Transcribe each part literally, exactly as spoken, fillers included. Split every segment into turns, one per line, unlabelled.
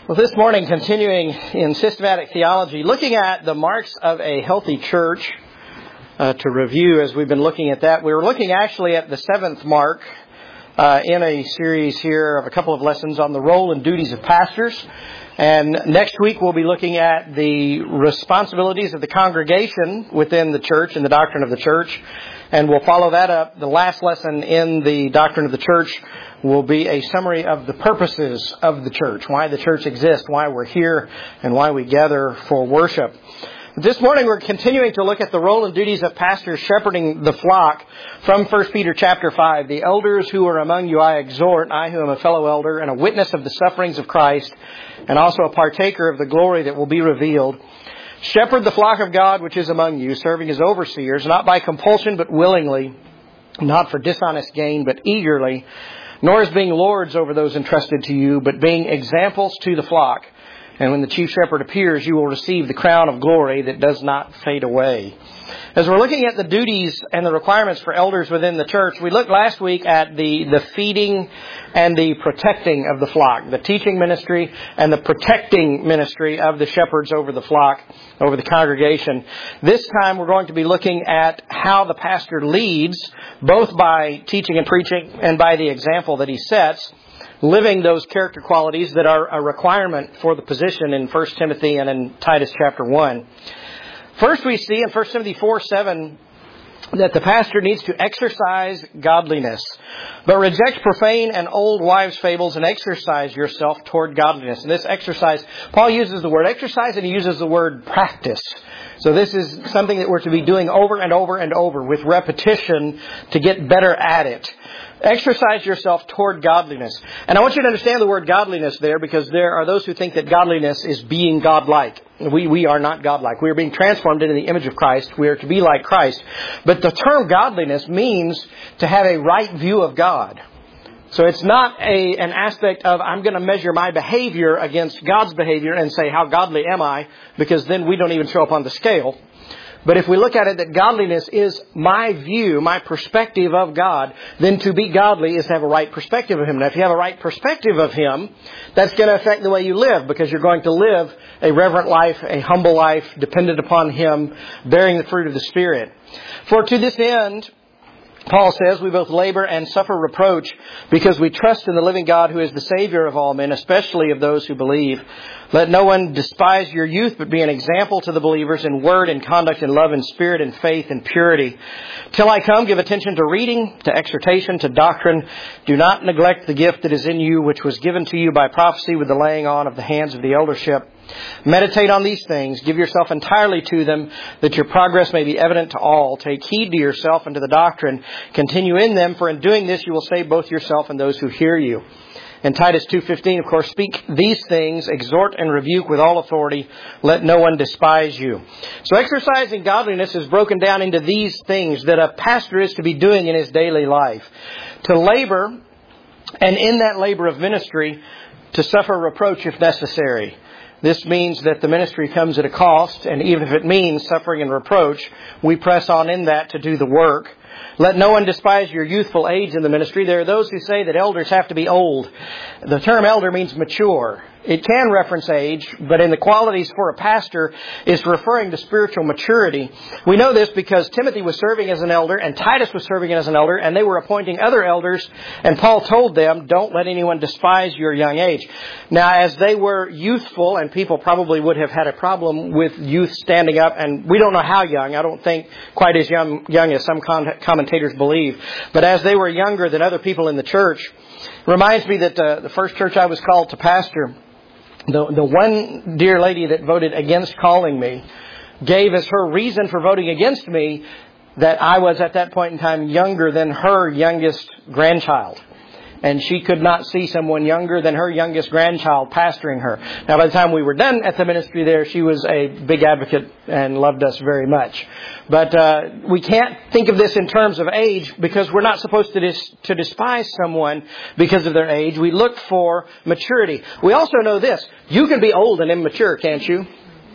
Well, this morning, continuing in systematic theology, looking at the marks of a healthy church, uh, to review as we've been looking at that. We were looking actually at the seventh mark uh, in a series here of a couple of lessons on the role and duties of pastors. And next week we'll be looking at the responsibilities of the congregation within the church and the doctrine of the church. And we'll follow that up. The last lesson in the doctrine of the church will be a summary of the purposes of the church, why the church exists, why we're here, and why we gather for worship. This morning we're continuing to look at the role and duties of pastors shepherding the flock from First Peter chapter five. The elders who are among you I exhort, I who am a fellow elder and a witness of the sufferings of Christ, and also a partaker of the glory that will be revealed. Shepherd the flock of God which is among you, serving as overseers, not by compulsion but willingly, not for dishonest gain but eagerly, nor as being lords over those entrusted to you, but being examples to the flock. And when the chief shepherd appears, you will receive the crown of glory that does not fade away. As we're looking at the duties and the requirements for elders within the church, we looked last week at the, the feeding and the protecting of the flock, the teaching ministry and the protecting ministry of the shepherds over the flock, over the congregation. This time we're going to be looking at how the pastor leads, both by teaching and preaching and by the example that he sets, living those character qualities that are a requirement for the position in First Timothy and in Titus chapter one. First we see in First Timothy four seven that the pastor needs to exercise godliness, but reject profane and old wives' fables and exercise yourself toward godliness. And this exercise, Paul uses the word exercise and he uses the word practice. So this is something that we're to be doing over and over and over with repetition to get better at it. Exercise yourself toward godliness. And I want you to understand the word godliness there, because there are those who think that godliness is being godlike. We, we are not godlike. We are being transformed into the image of Christ. We are to be like Christ. But the term godliness means to have a right view of God. So it's not a an aspect of I'm going to measure my behavior against God's behavior and say, how godly am I? Because then we don't even show up on the scale. But if we look at it that godliness is my view, my perspective of God, then to be godly is to have a right perspective of Him. Now, if you have a right perspective of Him, that's going to affect the way you live, because you're going to live a reverent life, a humble life, dependent upon Him, bearing the fruit of the Spirit. For to this end, Paul says, we both labor and suffer reproach because we trust in the living God who is the Savior of all men, especially of those who believe. Let no one despise your youth, but be an example to the believers in word and conduct and love and spirit and faith and purity. Till I come, give attention to reading, to exhortation, to doctrine. Do not neglect the gift that is in you, which was given to you by prophecy with the laying on of the hands of the eldership. Meditate on these things. Give yourself entirely to them, that your progress may be evident to all. Take heed to yourself and to the doctrine. Continue in them, for in doing this you will save both yourself and those who hear you. In Titus two fifteen, of course, speak these things, exhort and rebuke with all authority. Let no one despise you. So exercising godliness is broken down into these things that a pastor is to be doing in his daily life. To labor, and in that labor of ministry, to suffer reproach if necessary. This means that the ministry comes at a cost, and even if it means suffering and reproach, we press on in that to do the work. Let no one despise your youthful age in the ministry. There are those who say that elders have to be old. The term elder means mature. It can reference age, but in the qualities for a pastor is referring to spiritual maturity. We know this because Timothy was serving as an elder and Titus was serving as an elder, and they were appointing other elders, and Paul told them, don't let anyone despise your young age. Now, as they were youthful, and people probably would have had a problem with youth standing up, and we don't know how young, I don't think quite as young, young as some commentators believe, but as they were younger than other people in the church, reminds me that uh, the first church I was called to pastor, The, the one dear lady that voted against calling me gave as her reason for voting against me that I was at that point in time younger than her youngest grandchild. And she could not see someone younger than her youngest grandchild pastoring her. Now, by the time we were done at the ministry there, she was a big advocate and loved us very much. But uh, we can't think of this in terms of age, because we're not supposed to dis- to despise someone because of their age. We look for maturity. We also know this. You can be old and immature, can't you?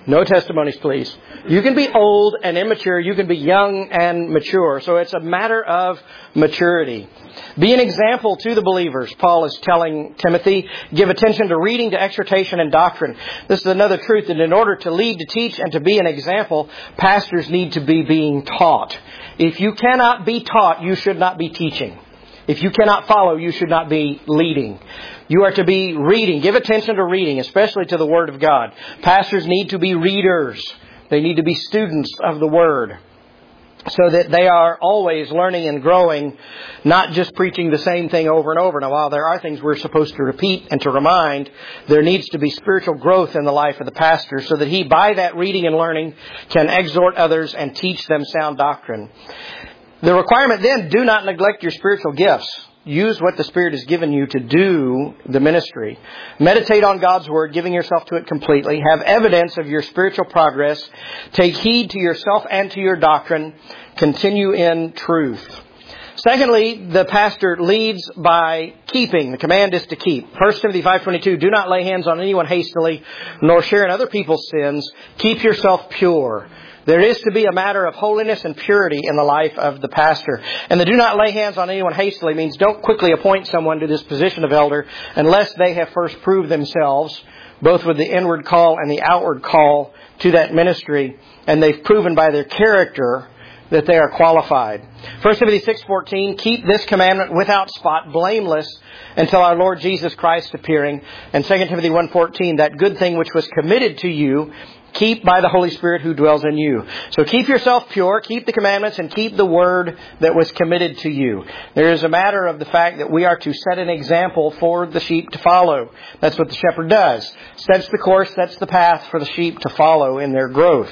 No testimonies, please. You can be old and immature. You can be young and mature. So it's a matter of maturity. Be an example to the believers, Paul is telling Timothy. Give attention to reading, to exhortation, and doctrine. This is another truth, that in order to lead, to teach, and to be an example, pastors need to be being taught. If you cannot be taught, you should not be teaching. If you cannot follow, you should not be leading. You are to be reading. Give attention to reading, especially to the Word of God. Pastors need to be readers. They need to be students of the Word, so that they are always learning and growing, not just preaching the same thing over and over. Now, while there are things we're supposed to repeat and to remind, there needs to be spiritual growth in the life of the pastor, so that he, by that reading and learning, can exhort others and teach them sound doctrine. The requirement then, do not neglect your spiritual gifts. Use what the Spirit has given you to do the ministry. Meditate on God's Word, giving yourself to it completely. Have evidence of your spiritual progress. Take heed to yourself and to your doctrine. Continue in truth. Secondly, the pastor leads by keeping. The command is to keep. First Timothy five twenty-two, do not lay hands on anyone hastily, nor share in other people's sins. Keep yourself pure. There is to be a matter of holiness and purity in the life of the pastor. And the do not lay hands on anyone hastily means don't quickly appoint someone to this position of elder unless they have first proved themselves, both with the inward call and the outward call to that ministry, and they've proven by their character that they are qualified. First Timothy six fourteen, keep this commandment without spot, blameless, until our Lord Jesus Christ appearing. And Second Timothy one fourteen, that good thing which was committed to you, keep by the Holy Spirit who dwells in you. So keep yourself pure, keep the commandments, and keep the word that was committed to you. There is a matter of the fact that we are to set an example for the sheep to follow. That's what the shepherd does. Sets the course, sets the path for the sheep to follow in their growth.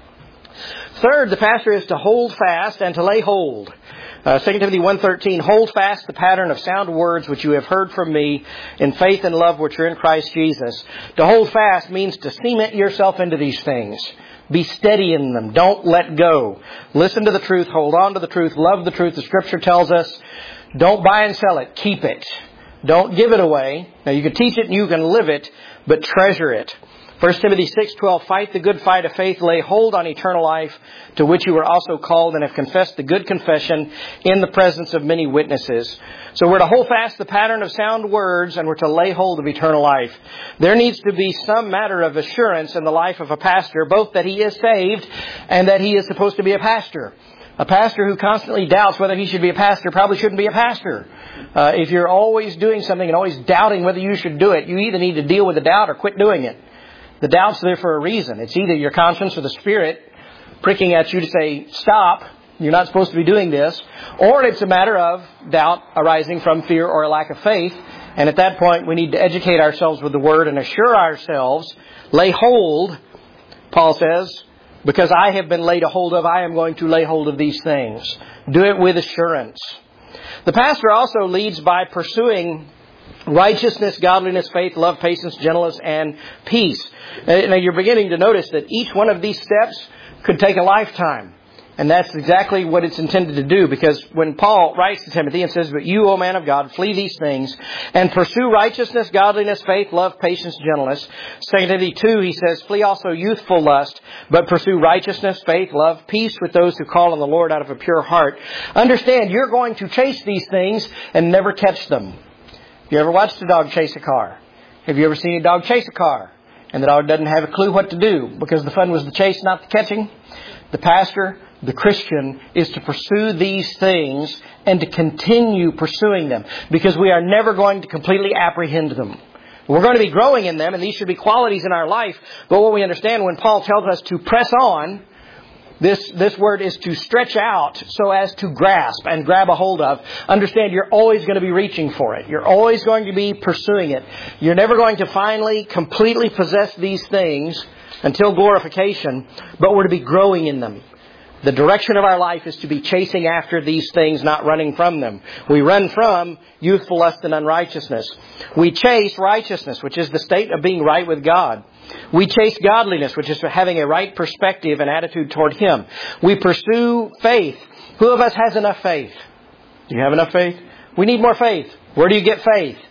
Third, the pastor is to hold fast and to lay hold. Uh, Second Timothy one thirteen, hold fast the pattern of sound words which you have heard from me in faith and love which are in Christ Jesus. To hold fast means to cement yourself into these things. Be steady in them. Don't let go. Listen to the truth. Hold on to the truth. Love the truth. The Scripture tells us, don't buy and sell it. Keep it. Don't give it away. Now, you can teach it and you can live it, but treasure it. First Timothy six twelve, fight the good fight of faith, lay hold on eternal life, to which you were also called and have confessed the good confession in the presence of many witnesses. So we're to hold fast the pattern of sound words, and we're to lay hold of eternal life. There needs to be some matter of assurance in the life of a pastor, both that he is saved and that he is supposed to be a pastor. A pastor who constantly doubts whether he should be a pastor probably shouldn't be a pastor. Uh, if you're always doing something and always doubting whether you should do it, you either need to deal with the doubt or quit doing it. The doubt's there for a reason. It's either your conscience or the Spirit pricking at you to say, stop, you're not supposed to be doing this. Or it's a matter of doubt arising from fear or a lack of faith. And at that point, we need to educate ourselves with the Word and assure ourselves, lay hold, Paul says, because I have been laid a hold of, I am going to lay hold of these things. Do it with assurance. The pastor also leads by pursuing righteousness, godliness, faith, love, patience, gentleness, and peace. Now you're beginning to notice that each one of these steps could take a lifetime. And that's exactly what it's intended to do, because when Paul writes to Timothy and says, but you, O man of God, flee these things and pursue righteousness, godliness, faith, love, patience, gentleness. Second Timothy two, he says, flee also youthful lust, but pursue righteousness, faith, love, peace with those who call on the Lord out of a pure heart. Understand, you're going to chase these things and never catch them. You ever watched a dog chase a car? Have you ever seen a dog chase a car and the dog doesn't have a clue what to do because the fun was the chase, not the catching? The pastor, the Christian, is to pursue these things and to continue pursuing them, because we are never going to completely apprehend them. We're going to be growing in them, and these should be qualities in our life. But what we understand when Paul tells us to press on, This this word is to stretch out so as to grasp and grab a hold of. Understand, you're always going to be reaching for it. You're always going to be pursuing it. You're never going to finally completely possess these things until glorification, but we're to be growing in them. The direction of our life is to be chasing after these things, not running from them. We run from youthful lust and unrighteousness. We chase righteousness, which is the state of being right with God. We chase godliness, which is having a right perspective and attitude toward Him. We pursue faith. Who of us has enough faith? Do you have enough faith? We need more faith. Where do you get faith?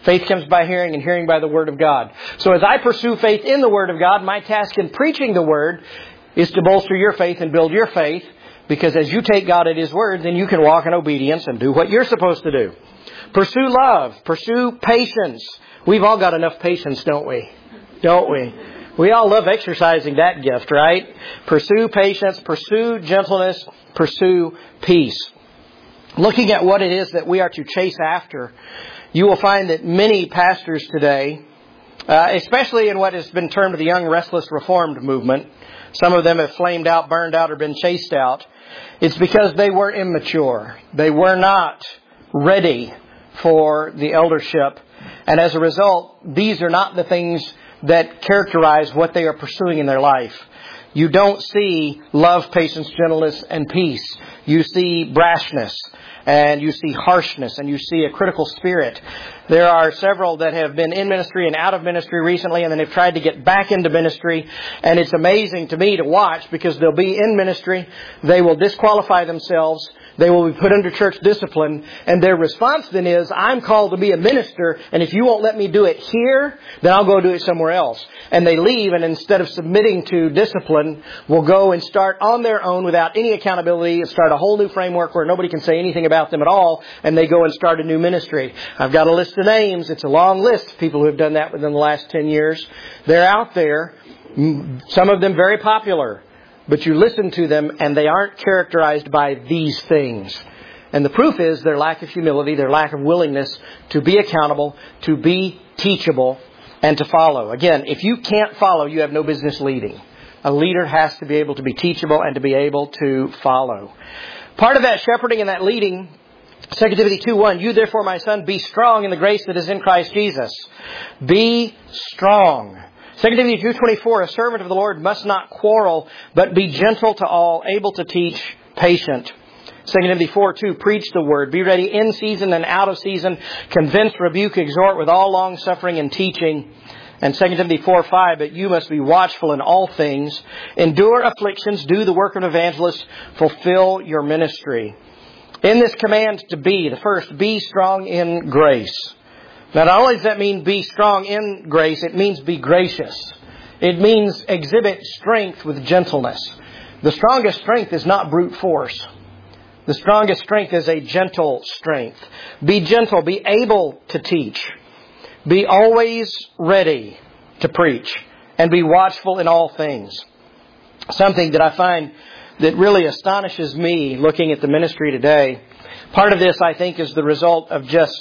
Faith comes by hearing, and hearing by the Word of God. So as I pursue faith in the Word of God, my task in preaching the Word is to bolster your faith and build your faith. Because as you take God at His Word, then you can walk in obedience and do what you're supposed to do. Pursue love. Pursue patience. We've all got enough patience, don't we? Don't we? We all love exercising that gift, right? Pursue patience. Pursue gentleness. Pursue peace. Looking at what it is that we are to chase after, you will find that many pastors today, uh, especially in what has been termed the young restless reformed movement, some of them have flamed out, burned out, or been chased out. It's because they were immature. They were not ready for the eldership. And as a result, these are not the things that characterize what they are pursuing in their life. You don't see love, patience, gentleness, and peace. You see brashness, and you see harshness, and you see a critical spirit. There are several that have been in ministry and out of ministry recently, and then they've tried to get back into ministry. And it's amazing to me to watch, because they'll be in ministry, they will disqualify themselves, they will be put under church discipline, and their response then is, I'm called to be a minister, and if you won't let me do it here, then I'll go do it somewhere else. And they leave, and instead of submitting to discipline, will go and start on their own without any accountability, and start a whole new framework where nobody can say anything about them at all, and they go and start a new ministry. I've got a list of names. It's a long list of people who have done that within the last ten years. They're out there, some of them very popular. But you listen to them, and they aren't characterized by these things. And the proof is their lack of humility, their lack of willingness to be accountable, to be teachable, and to follow. Again, if you can't follow, you have no business leading. A leader has to be able to be teachable and to be able to follow. Part of that shepherding and that leading, Second Timothy two one, you therefore, my son, be strong in the grace that is in Christ Jesus. Be strong. Second Timothy two twenty-four, a servant of the Lord must not quarrel, but be gentle to all, able to teach, patient. Second Timothy four two, preach the word. Be ready in season and out of season. Convince, rebuke, exhort with all long suffering and teaching. And Second Timothy four five, but you must be watchful in all things. Endure afflictions, do the work of an evangelist, fulfill your ministry. In this command to be, the first, be strong in grace. Now, not only does that mean be strong in grace, it means be gracious. It means exhibit strength with gentleness. The strongest strength is not brute force. The strongest strength is a gentle strength. Be gentle. Be able to teach. Be always ready to preach. And be watchful in all things. Something that I find that really astonishes me looking at the ministry today. Part of this, I think, is the result of just...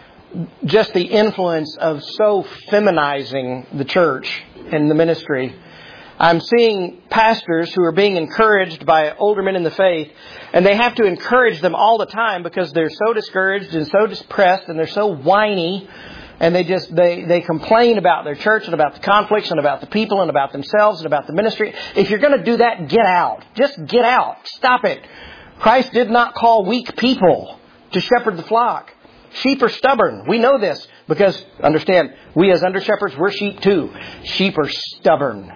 just the influence of so feminizing the church and the ministry. I'm seeing pastors who are being encouraged by older men in the faith, and they have to encourage them all the time because they're so discouraged and so depressed and they're so whiny, and they just they, they complain about their church and about the conflicts and about the people and about themselves and about the ministry. If you're going to do that, get out. Just get out. Stop it. Christ did not call weak people to shepherd the flock. Sheep are stubborn. We know this because, understand, we as under shepherds, we're sheep too. Sheep are stubborn.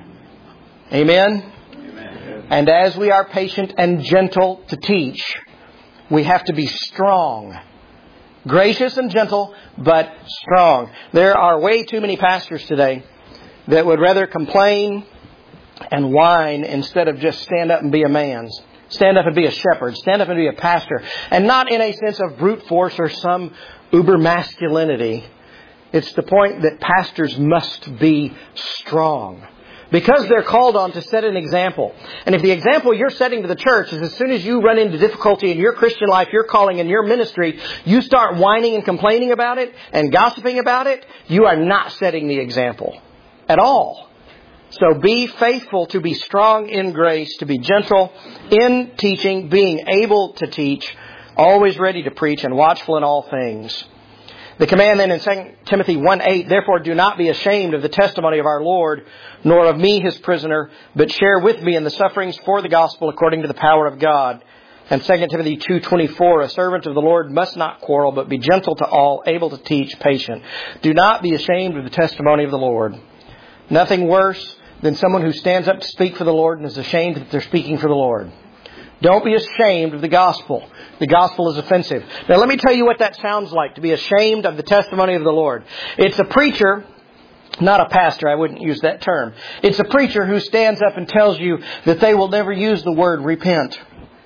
Amen? Amen? And as we are patient and gentle to teach, we have to be strong. Gracious and gentle, but strong. There are way too many pastors today that would rather complain and whine instead of just stand up and be a man. Stand up and be a shepherd. Stand up and be a pastor. And not in a sense of brute force or some uber masculinity. It's the point that pastors must be strong. Because they're called on to set an example. And if the example you're setting to the church is as soon as you run into difficulty in your Christian life, your calling, and your ministry, you start whining and complaining about it and gossiping about it, you are not setting the example at all. So be faithful to be strong in grace, to be gentle in teaching, being able to teach, always ready to preach, and watchful in all things. The command then in Second Timothy one eight, therefore do not be ashamed of the testimony of our Lord, nor of me his prisoner, but share with me in the sufferings for the gospel according to the power of God. And Second Timothy two twenty-four, a servant of the Lord must not quarrel, but be gentle to all, able to teach, patient. Do not be ashamed of the testimony of the Lord. Nothing worse than someone who stands up to speak for the Lord and is ashamed that they're speaking for the Lord. Don't be ashamed of the gospel. The gospel is offensive. Now let me tell you what that sounds like, to be ashamed of the testimony of the Lord. It's a preacher, not a pastor, I wouldn't use that term. It's a preacher who stands up and tells you that they will never use the word repent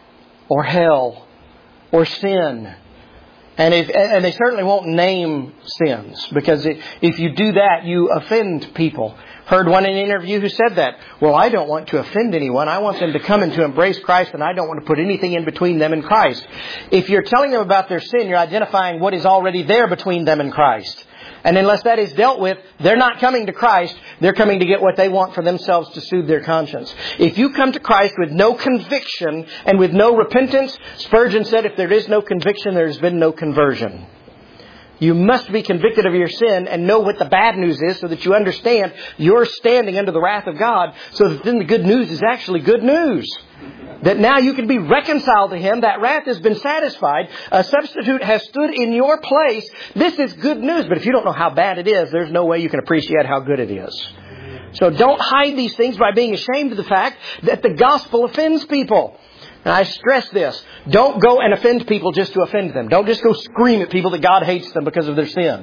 or hell or sin. And if, and they certainly won't name sins, because if you do that, you offend people. Heard one in an interview who said that. Well, I don't want to offend anyone. I want them to come and to embrace Christ, and I don't want to put anything in between them and Christ. If you're telling them about their sin, you're identifying what is already there between them and Christ. And unless that is dealt with, they're not coming to Christ. They're coming to get what they want for themselves to soothe their conscience. If you come to Christ with no conviction and with no repentance, Spurgeon said, if there is no conviction, there's been no conversion. You must be convicted of your sin and know what the bad news is so that you understand you're standing under the wrath of God, so that then the good news is actually good news. That now you can be reconciled to Him. That wrath has been satisfied. A substitute has stood in your place. This is good news. But if you don't know how bad it is, there's no way you can appreciate how good it is. So don't hide these things by being ashamed of the fact that the gospel offends people. And I stress this. Don't go and offend people just to offend them. Don't just go scream at people that God hates them because of their sin.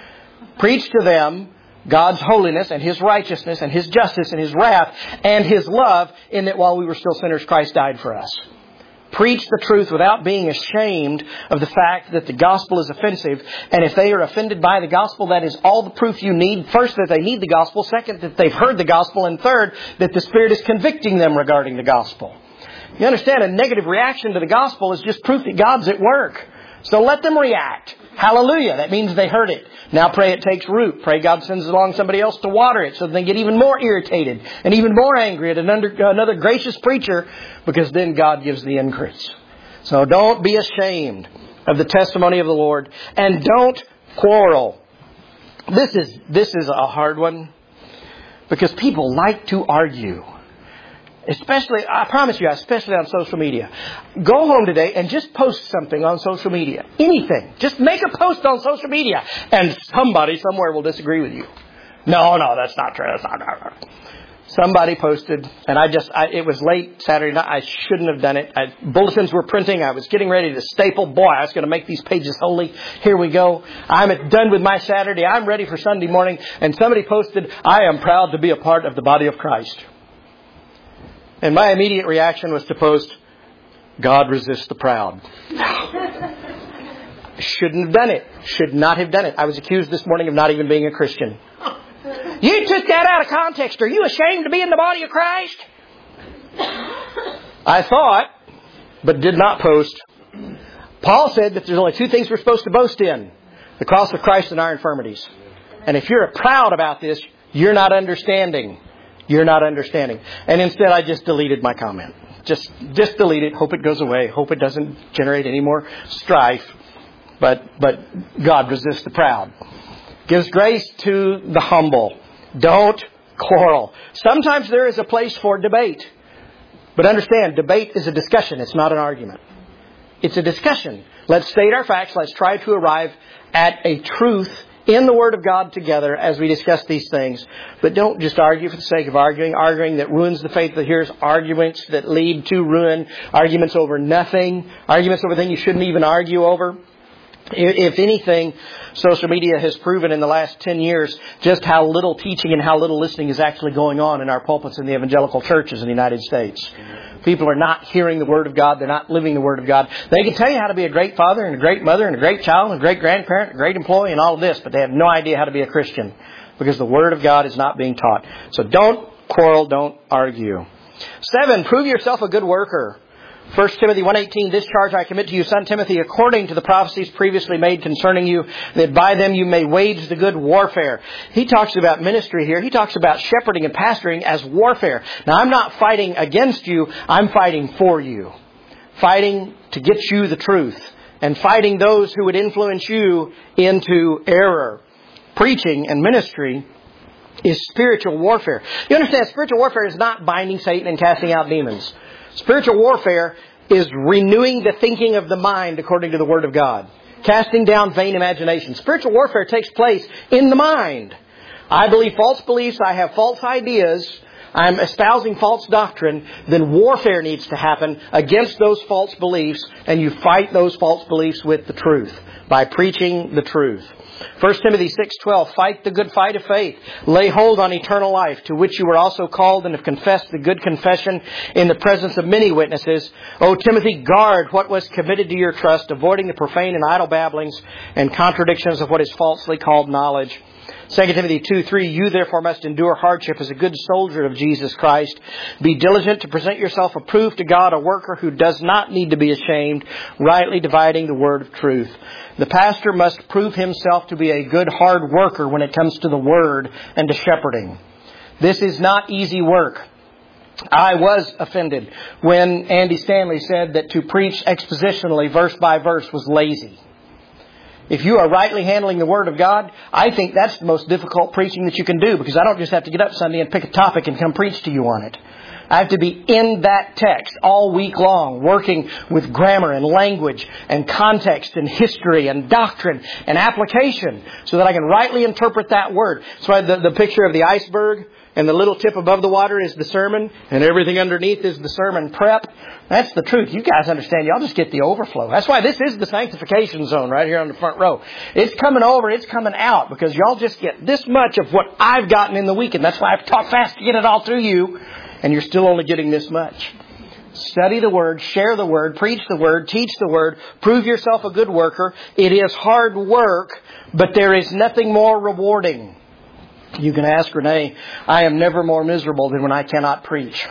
Preach to them God's holiness and His righteousness and His justice and His wrath and His love, in that while we were still sinners, Christ died for us. Preach the truth without being ashamed of the fact that the gospel is offensive. And if they are offended by the gospel, that is all the proof you need. First, that they need the gospel. Second, that they've heard the gospel. And third, that the Spirit is convicting them regarding the gospel. You understand, a negative reaction to the gospel is just proof that God's at work. So let them react. Hallelujah. That means they heard it. Now pray it takes root. Pray God sends along somebody else to water it so they get even more irritated and even more angry at another gracious preacher, because then God gives the increase. So don't be ashamed of the testimony of the Lord, and don't quarrel. This is, this is a hard one, because people like to argue. Especially, I promise you, especially on social media. Go home today and just post something on social media. Anything. Just make a post on social media. And somebody somewhere will disagree with you. No, no, that's not true. That's not true. Somebody posted, and I just, I, it was late Saturday night. I shouldn't have done it. I, bulletins were printing. I was getting ready to staple. Boy, I was going to make these pages holy. Here we go. I'm done with my Saturday. I'm ready for Sunday morning. And somebody posted, I am proud to be a part of the body of Christ. And my immediate reaction was to post, God resists the proud. Shouldn't have done it. Should not have done it. I was accused this morning of not even being a Christian. You took that out of context. Are you ashamed to be in the body of Christ? I thought, but did not post. Paul said that there's only two things we're supposed to boast in. The cross of Christ and our infirmities. And if you're proud about this, you're not understanding. You're not understanding. And instead I just deleted my comment. Just just delete it. Hope it goes away. Hope it doesn't generate any more strife. But but God resists the proud. Gives grace to the humble. Don't quarrel. Sometimes there is a place for debate. But understand, debate is a discussion. It's not an argument. It's a discussion. Let's state our facts. Let's try to arrive at a truth in the Word of God together as we discuss these things. But don't just argue for the sake of arguing. Arguing that ruins the faith of the hearers. Arguments that lead to ruin. Arguments over nothing. Arguments over things you shouldn't even argue over. If anything, social media has proven in the last ten years just how little teaching and how little listening is actually going on in our pulpits in the evangelical churches in the United States. People are not hearing the Word of God. They're not living the Word of God. They can tell you how to be a great father and a great mother and a great child and a great grandparent, a great employee and all of this, but they have no idea how to be a Christian because the Word of God is not being taught. So don't quarrel, don't argue. Seven, prove yourself a good worker. First Timothy one eighteen, this charge I commit to you, son Timothy, according to the prophecies previously made concerning you, that by them you may wage the good warfare. He talks about ministry here. He talks about shepherding and pastoring as warfare. Now, I'm not fighting against you. I'm fighting for you. Fighting to get you the truth. And fighting those who would influence you into error. Preaching and ministry is spiritual warfare. You understand, spiritual warfare is not binding Satan and casting out demons. Spiritual warfare is renewing the thinking of the mind according to the Word of God. Casting down vain imaginations. Spiritual warfare takes place in the mind. I believe false beliefs. I have false ideas. I'm espousing false doctrine, then warfare needs to happen against those false beliefs, and you fight those false beliefs with the truth by preaching the truth. First Timothy six twelve, fight the good fight of faith. Lay hold on eternal life, to which you were also called and have confessed the good confession in the presence of many witnesses. O Timothy, guard what was committed to your trust, avoiding the profane and idle babblings and contradictions of what is falsely called knowledge. Second Timothy two three, you therefore must endure hardship as a good soldier of Jesus Christ. Be diligent to present yourself approved to God, a worker who does not need to be ashamed, rightly dividing the word of truth. The pastor must prove himself to be a good hard worker when it comes to the word and to shepherding. This is not easy work. I was offended when Andy Stanley said that to preach expositionally verse by verse was lazy. If you are rightly handling the Word of God, I think that's the most difficult preaching that you can do, because I don't just have to get up Sunday and pick a topic and come preach to you on it. I have to be in that text all week long, working with grammar and language and context and history and doctrine and application so that I can rightly interpret that Word. So the, the picture of the iceberg and the little tip above the water is the sermon and everything underneath is the sermon prep. That's the truth. You guys understand. Y'all just get the overflow. That's why this is the sanctification zone right here on the front row. It's coming over. It's coming out because y'all just get this much of what I've gotten in the week. And that's why I have to talk fast to get it all through you. And you're still only getting this much. Study the Word, share the Word, preach the Word, teach the Word, prove yourself a good worker. It is hard work, but there is nothing more rewarding. You can ask Renee, I am never more miserable than when I cannot preach.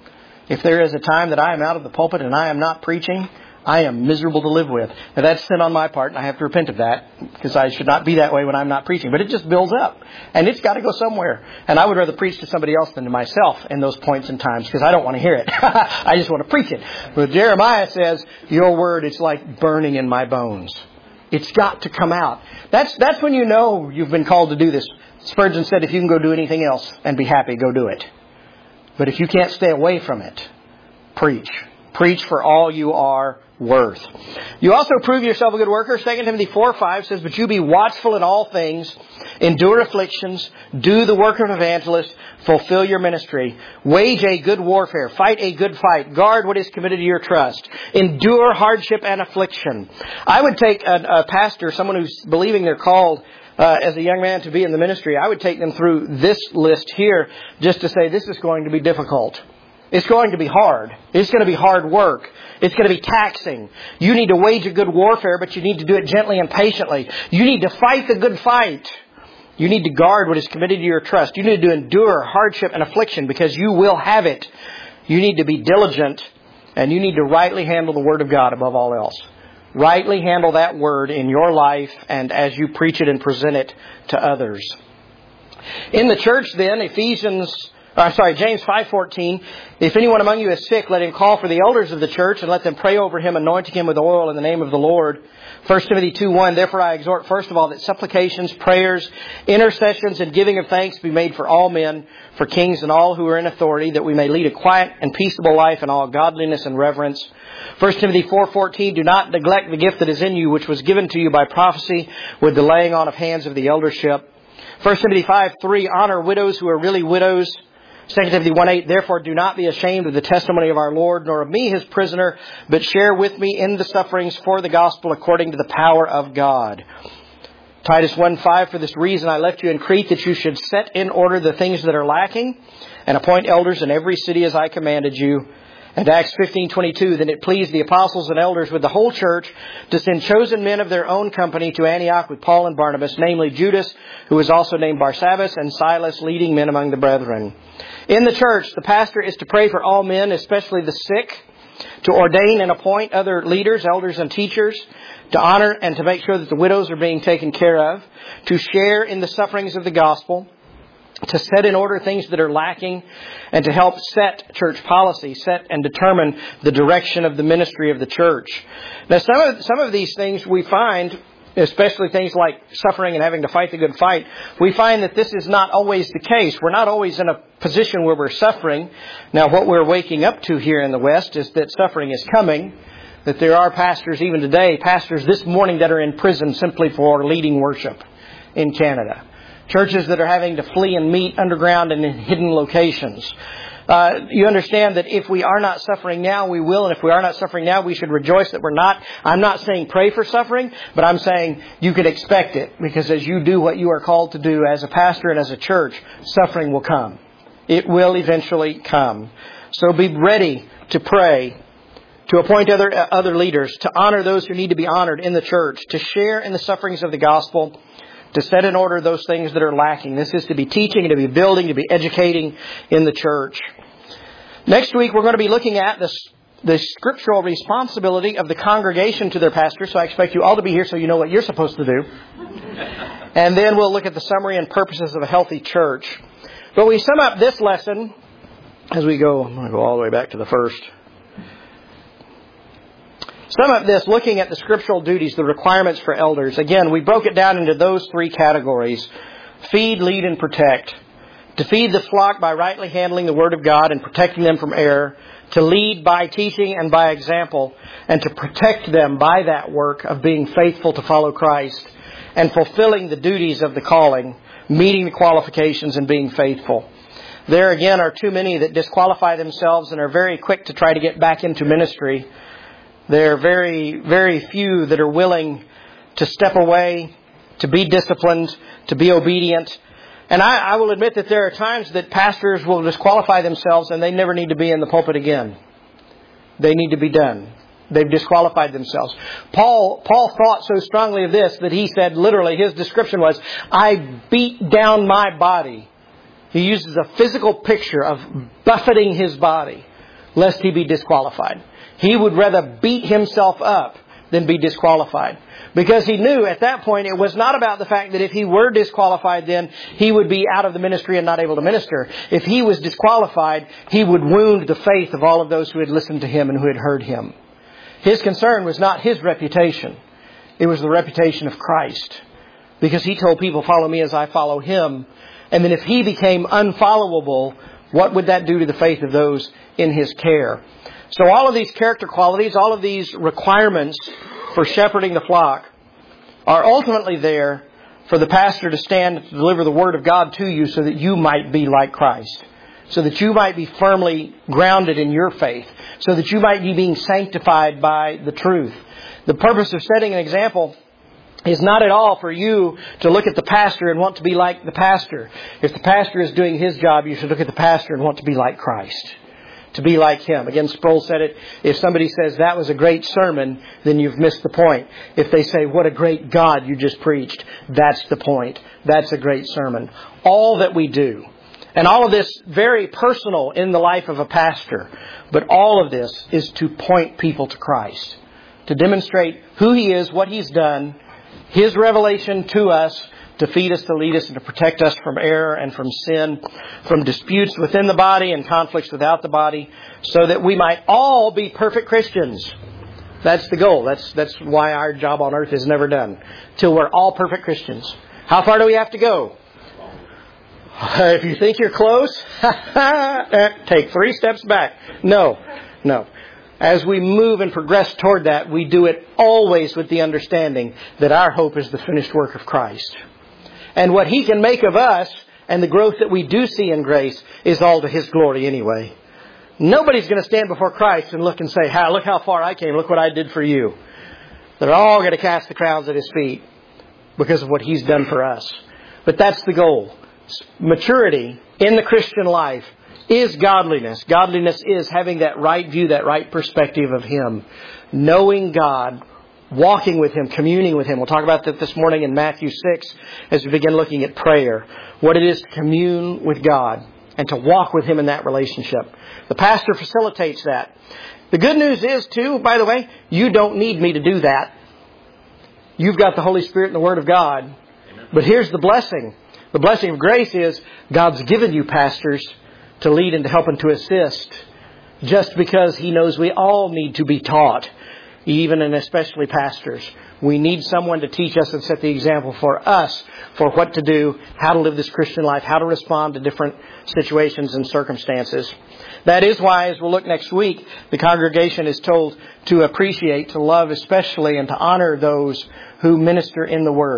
If there is a time that I am out of the pulpit and I am not preaching, I am miserable to live with. Now that's sin on my part, and I have to repent of that, because I should not be that way when I'm not preaching. But it just builds up, and it's got to go somewhere. And I would rather preach to somebody else than to myself in those points and times, because I don't want to hear it. I just want to preach it. But Jeremiah says, your word is like burning in my bones. It's got to come out. That's that's when you know you've been called to do this. Spurgeon said, if you can go do anything else and be happy, go do it. But if you can't stay away from it, preach. Preach for all you are worth. You also prove yourself a good worker. Second Timothy four five says, but you be watchful in all things, endure afflictions, do the work of an evangelist, fulfill your ministry, wage a good warfare, fight a good fight, guard what is committed to your trust, endure hardship and affliction. I would take a, a pastor, someone who's believing they're called Uh, as a young man to be in the ministry, I would take them through this list here just to say this is going to be difficult. It's going to be hard. It's going to be hard work. It's going to be taxing. You need to wage a good warfare, but you need to do it gently and patiently. You need to fight the good fight. You need to guard what is committed to your trust. You need to endure hardship and affliction because you will have it. You need to be diligent, and you need to rightly handle the Word of God above all else. Rightly handle that Word in your life and as you preach it and present it to others. In the church then, Ephesians, I'm sorry, James five fourteen, if anyone among you is sick, let him call for the elders of the church and let them pray over him, anointing him with oil in the name of the Lord. First Timothy two one, therefore I exhort first of all that supplications, prayers, intercessions, and giving of thanks be made for all men, for kings and all who are in authority, that we may lead a quiet and peaceable life in all godliness and reverence. First Timothy four fourteen, do not neglect the gift that is in you, which was given to you by prophecy with the laying on of hands of the eldership. First Timothy five three, honor widows who are really widows. Second Timothy one eight, therefore do not be ashamed of the testimony of our Lord, nor of me his prisoner, but share with me in the sufferings for the gospel according to the power of God. Titus one five, for this reason I left you in Crete, that you should set in order the things that are lacking, and appoint elders in every city as I commanded you. And Acts fifteen twenty-two, then it pleased the apostles and elders with the whole church to send chosen men of their own company to Antioch with Paul and Barnabas, namely Judas, who was also named Barsabbas, and Silas, leading men among the brethren. In the church, the pastor is to pray for all men, especially the sick, to ordain and appoint other leaders, elders, and teachers, to honor and to make sure that the widows are being taken care of, to share in the sufferings of the gospel, to set in order things that are lacking, and to help set church policy, set and determine the direction of the ministry of the church. Now, some of, some of these things we find, especially things like suffering and having to fight the good fight, we find that this is not always the case. We're not always in a position where we're suffering. Now, what we're waking up to here in the West is that suffering is coming, that there are pastors even today, pastors this morning that are in prison simply for leading worship in Canada. churches that are having to flee and meet underground and in hidden locations. Uh, you understand that if we are not suffering now, we will. And if we are not suffering now, we should rejoice that we're not. I'm not saying pray for suffering, but I'm saying you could expect it. Because as you do what you are called to do as a pastor and as a church, suffering will come. It will eventually come. So be ready to pray, to appoint other, uh, other leaders, to honor those who need to be honored in the church, to share in the sufferings of the gospel, to set in order those things that are lacking. This is to be teaching, to be building, to be educating in the church. Next week, we're going to be looking at the, the scriptural responsibility of the congregation to their pastor. So I expect you all to be here so you know what you're supposed to do. And then we'll look at the summary and purposes of a healthy church. But we sum up this lesson as we go, I'm going to go all the way back to the first. Sum up this, looking at the scriptural duties, the requirements for elders. Again, we broke it down into those three categories. Feed, lead, and protect. To feed the flock by rightly handling the Word of God and protecting them from error. To lead by teaching and by example. And to protect them by that work of being faithful to follow Christ. And fulfilling the duties of the calling. Meeting the qualifications and being faithful. There again are too many that disqualify themselves and are very quick to try to get back into ministry. There are very, very few that are willing to step away, to be disciplined, to be obedient. And I, I will admit that there are times that pastors will disqualify themselves and they never need to be in the pulpit again. They need to be done. They've disqualified themselves. Paul, Paul thought so strongly of this that he said, literally, his description was, I beat down my body. He uses a physical picture of buffeting his body, lest he be disqualified. He would rather beat himself up than be disqualified. Because he knew at that point it was not about the fact that if he were disqualified then he would be out of the ministry and not able to minister. If he was disqualified, he would wound the faith of all of those who had listened to him and who had heard him. His concern was not his reputation. It was the reputation of Christ. Because he told people, follow me as I follow him. And then if he became unfollowable, what would that do to the faith of those in his care? So all of these character qualities, all of these requirements for shepherding the flock are ultimately there for the pastor to stand and to deliver the Word of God to you so that you might be like Christ. So that you might be firmly grounded in your faith. So that you might be being sanctified by the truth. The purpose of setting an example is not at all for you to look at the pastor and want to be like the pastor. If the pastor is doing his job, you should look at the pastor and want to be like Christ. To be like him. Again, Sproul said it, if somebody says that was a great sermon, then you've missed the point. If they say, what a great God you just preached, that's the point. That's a great sermon. All that we do, and all of this very personal in the life of a pastor, but all of this is to point people to Christ. To demonstrate who He is, what He's done, His revelation to us, to feed us, to lead us, and to protect us from error and from sin, from disputes within the body and conflicts without the body, so that we might all be perfect Christians. That's the goal. That's that's why our job on earth is never done. Till we're all perfect Christians. How far do we have to go? If you think you're close, take three steps back. No, no. As we move and progress toward that, we do it always with the understanding that our hope is the finished work of Christ. And what He can make of us and the growth that we do see in grace is all to His glory anyway. Nobody's going to stand before Christ and look and say, "How look how far I came. Look what I did for you." They're all going to cast the crowns at His feet because of what He's done for us. But that's the goal. Maturity in the Christian life is godliness. Godliness is having that right view, that right perspective of Him. Knowing God, walking with Him, communing with Him. We'll talk about that this morning in Matthew six as we begin looking at prayer. What it is to commune with God and to walk with Him in that relationship. The pastor facilitates that. The good news is, too, by the way, you don't need me to do that. You've got the Holy Spirit and the Word of God. Amen. But here's the blessing. The blessing of grace is God's given you pastors to lead and to help and to assist, just because He knows we all need to be taught, even and especially pastors. We need someone to teach us and set the example for us for what to do, how to live this Christian life, how to respond to different situations and circumstances. That is why, as we'll look next week, the congregation is told to appreciate, to love especially, and to honor those who minister in the Word.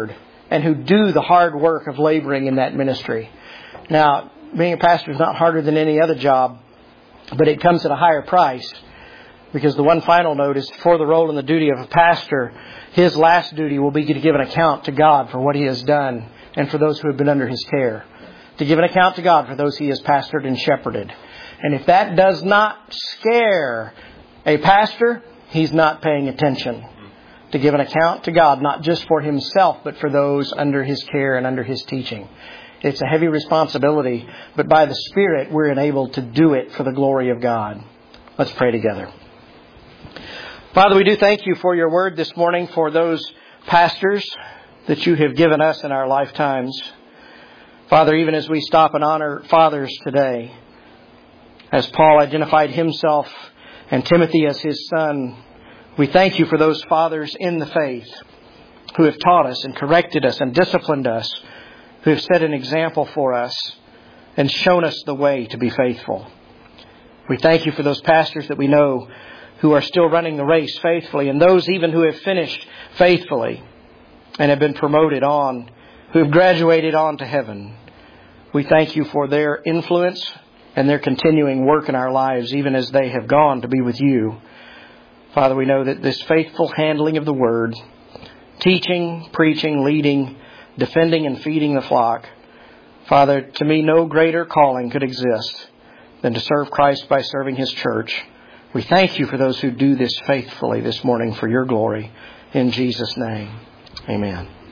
and who do the hard work of laboring in that ministry. Now, being a pastor is not harder than any other job, but it comes at a higher price, because the one final note is for the role and the duty of a pastor, his last duty will be to give an account to God for what he has done and for those who have been under his care. To give an account to God for those he has pastored and shepherded. And if that does not scare a pastor, he's not paying attention. To give an account to God, not just for himself, but for those under his care and under his teaching. It's a heavy responsibility, but by the Spirit, we're enabled to do it for the glory of God. Let's pray together. Father, we do thank you for your word this morning, for those pastors that you have given us in our lifetimes. Father, even as we stop and honor fathers today, as Paul identified himself and Timothy as his son, we thank you for those fathers in the faith who have taught us and corrected us and disciplined us, who have set an example for us and shown us the way to be faithful. We thank you for those pastors that we know who are still running the race faithfully, and those even who have finished faithfully and have been promoted on, who have graduated on to heaven. We thank you for their influence and their continuing work in our lives, even as they have gone to be with you. Father, we know that this faithful handling of the Word, teaching, preaching, leading, defending and feeding the flock, Father, to me no greater calling could exist than to serve Christ by serving His church. We thank you for those who do this faithfully this morning for your glory. In Jesus' name, amen.